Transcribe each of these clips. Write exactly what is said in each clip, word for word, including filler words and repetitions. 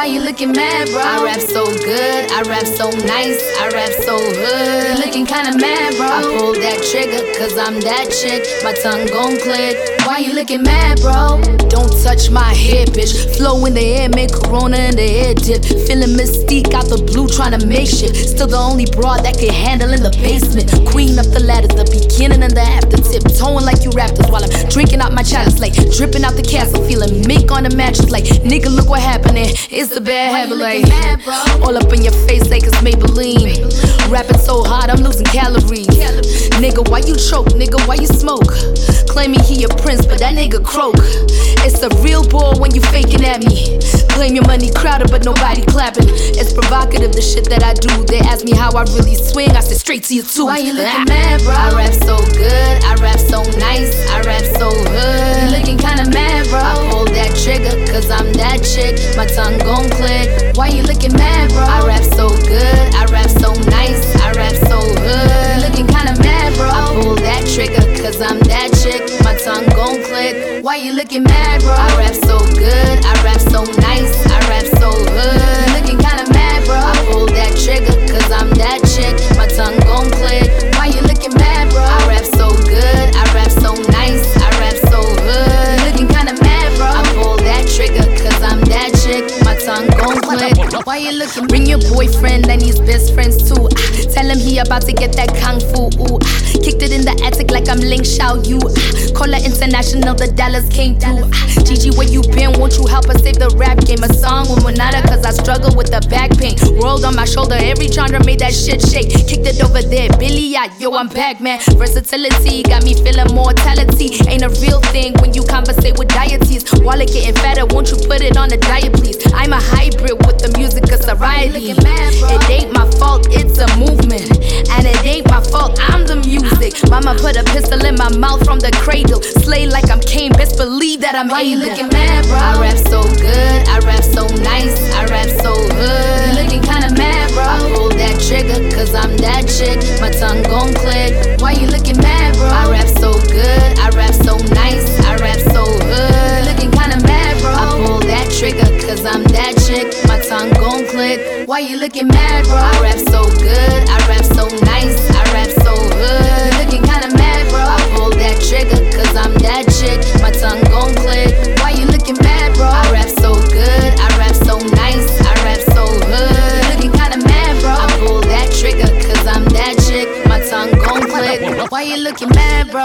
Why you looking mad, bro? I rap so good, I rap so nice, I rap so hood. You looking kinda mad, bro? I pull that trigger, cause I'm that chick. My tongue gon' click. Why you looking mad, bro? Don't touch my hair, bitch. Flow in the air, make Corona in the air dip. Feeling mystique out the blue, tryna make shit. Still the only broad that can handle in the basement. Queen up the ladder, the beginning and the after. Tiptoeing like you raptors while I'm drinking out my chalice, like dripping out the castle. Feeling mink on the mattress, like nigga, look what happened there. It's the bad habit, like mad, all up in your face like it's Maybelline. Rapping so hard, I'm losing calories. Nigga, why you choke? Nigga, why you smoke? Claiming he a prince, but that nigga croak. It's a real ball when you faking at me. Claim your money crowded, but nobody clapping. It's provocative, the shit that I do. They ask me how I really swing, I said straight to your tooth. Why you looking mad, bro? I rap so good, I rap so nice, I rap so hood. You looking kinda mad, bro? I pull that trigger, cause I'm that chick. My tongue gon' click. Why you looking mad, bro? I rap so good, I rap so nice, I rap so hood. You looking kinda mad, bro? I pull that trigger, cause I'm that chick. My tongue gon' click. Why you looking mad, bro? I rap so good, I rap so nice, I rap so hood. You looking kinda mad, bro? I pull that trigger, cause I'm that chick. My tongue gon' click. Why you looking mad, bro? I rap so good, I rap so nice, I rap so hood. You looking kinda mad, bro? I pull that trigger, cause I'm that chick. My tongue gon' click. Why you looking? Bring your boyfriend and his best friends too. Ah, tell him he about to get that kung fu. Ooh, ah, kicked it in the attic like I'm Ling Xiao Yu. Ah, call her international, the dollars came through. Ah, Gigi, where you been? Won't you help us save the rap game? A song with Monada, cause I struggle with the back pain. Rolled on my shoulder, every genre made that shit shake. Kicked it over there, Billy, I, yo, I'm back, man. Versatility got me feeling mortality. Ain't a real thing when you conversate with deities. Wallet getting fatter, won't you put it on the diet, please? I'm a hybrid with the music of variety. It ain't my fault, it's a movement. And it ain't my fault, I'm the music. Mama put a pistol in my mouth from the cradle. Slay like I'm Kane, best believe that I'm Why you looking mad, bro? I rap so good, I rap so nice, I rap so hood. You looking kinda mad, bro? I pull that trigger, cause I'm that chick. My tongue gon' click. Why you looking mad, bro? I rap so good, I rap so nice, I rap so hood. You looking kinda mad, bro? I pull that trigger, cause I'm that chick. My tongue gon' click. Why you looking mad, bro? I rap so good, I rap so nice, I rap so hood. You looking kinda mad, bro? I pull that trigger, cause I'm that chick. My tongue gon' click. Why you looking mad, bro? I rap so good, I rap so nice, I rap so hood. You looking kinda mad, bro? I pull that trigger, cause I'm that chick. My tongue gon' click. Why you looking mad, bro?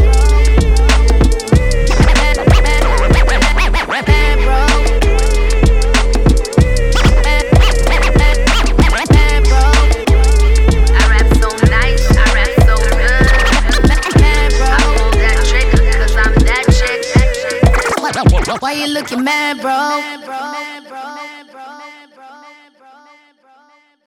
Mad, mad, mad, mad, bro. Why you looking mad, bro?